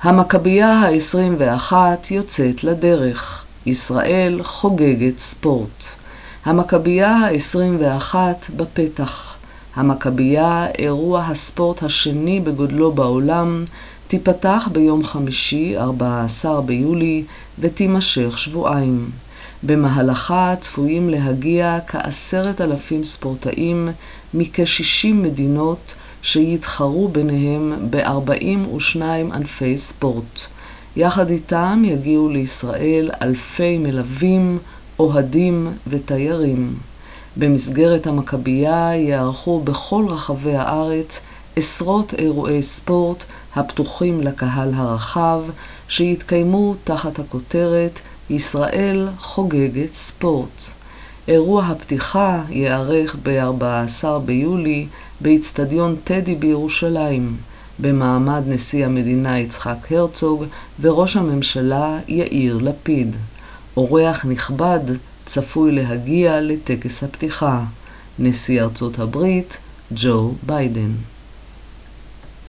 המכבייה ה-21 יוצאת לדרך. ישראל חוגגת ספורט. המכבייה ה-21 בפתח. המכבייה, אירוע הספורט השני בגודלו בעולם, תיפתח ביום חמישי, 14 ביולי, ותימשך שבועיים. במהלכה צפויים להגיע כ10,000 ספורטאים מכ-60 מדינות שיתחרו ביניהם ב-42 ענפי ספורט. יחד איתם יגיעו לישראל אלפי מלווים, אוהדים ותיירים. במסגרת המכבייה יערכו בכל רחבי הארץ עשרות אירועי ספורט הפתוחים לקהל הרחב, שיתקיימו תחת הכותרת ישראל חוגגת ספורט. אירוע הפתיחה יערך ב-14 ביולי באצטדיון טדי בירושלים, במעמד נשיא המדינה יצחק הרצוג וראש הממשלה יאיר לפיד. אורח נכבד צפוי להגיע לטקס הפתיחה, נשיא ארצות הברית ג'ו ביידן.